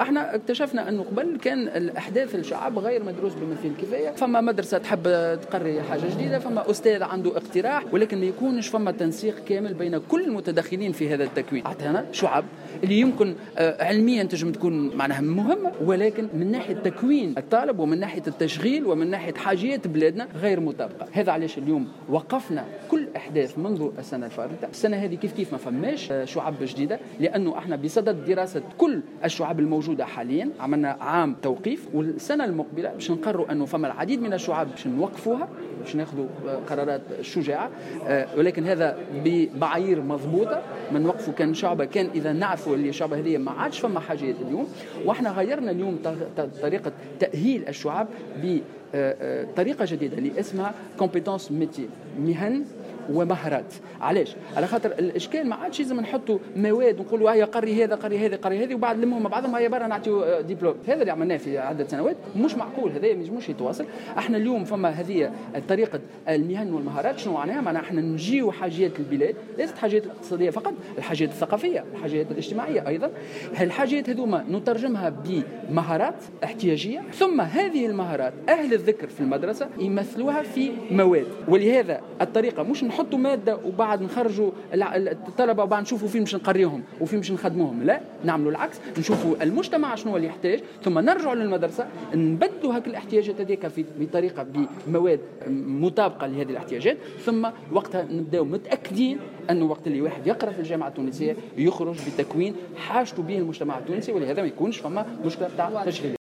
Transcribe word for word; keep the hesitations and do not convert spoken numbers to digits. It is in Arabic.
احنا اكتشفنا انه قبل كان الاحداث الشعب غير مدروس بما فيه الكفايه، فما مدرسه تحب تقري حاجه جديده، فما استاذ عنده اقتراح، ولكن ما يكونش فما تنسيق كامل بين كل المتدخلين في هذا التكوين. اعطينا شعب اللي يمكن علميا تنجم تكون معناها مهمه، ولكن من ناحيه تكوين الطالب ومن ناحيه التشغيل ومن ناحيه حاجيات بلادنا غير مطابقه. هذا علاش اليوم وقفنا كل احداث منذ السنه الفارطه. السنه هذه كيف كيف ما فماش شعب جديده، لانه احنا بصدد دراسه كل الشعب الموجوده حاليا، عملنا عام توقيف، والسنه المقبله باش نقرروا انه فما العديد من الشعب باش نوقفوها، باش ناخذوا قرارات شجاعه، ولكن هذا بمعايير مضبوطه. ما نوقفوا كان شعبه كان اذا نعرفوا اللي الشعبه هذه ما عادش فما حاجات اليوم، واحنا غيرنا اليوم طريقه تاهيل الشعب بطريقه جديده اللي اسمها كومبيتونس ميتي، مهن ومهارات. علاش؟ على خاطر الاشكال ما عادش لازم نحطوا مواد ونقولوا هيا قري هذا قري هذا قري هذه وبعد لمهم مع بعضهم هيا برا نعطيو دبلوم. هذا اللي عملناه في عده سنوات مش معقول، هذا ما ينجمش يتواصل. احنا اليوم فما هذه طريقه المهن والمهارات. شنو معناها؟ معناها احنا نجيو حاجات البلاد، ليست حاجات الاقتصاديه فقط، الحاجات الثقافيه، الحاجات الاجتماعيه ايضا. هالحاجات هذوما نترجمها بمهارات احتياجيه، ثم هذه المهارات اهل الذكر في المدرسه يمثلوها في مواد. ولهذا الطريقه مش نحطوا ماده وبعد نخرجوا الطلبه وبعد نشوفوا فين مش نقريهم وفين مش نخدموهم، لا، نعملوا العكس، نشوفوا المجتمع شنو اللي يحتاج، ثم نرجعوا للمدرسه نبدلوا هذه الاحتياجات هذيك بطريقه بمواد مطابقه لهذه الاحتياجات، ثم وقتها نبداو متاكدين انه وقت اللي واحد يقرا في الجامعه التونسيه يخرج بتكوين حاجته به المجتمع التونسي، ولهذا ما يكونش فما مشكله تاع تشغيل.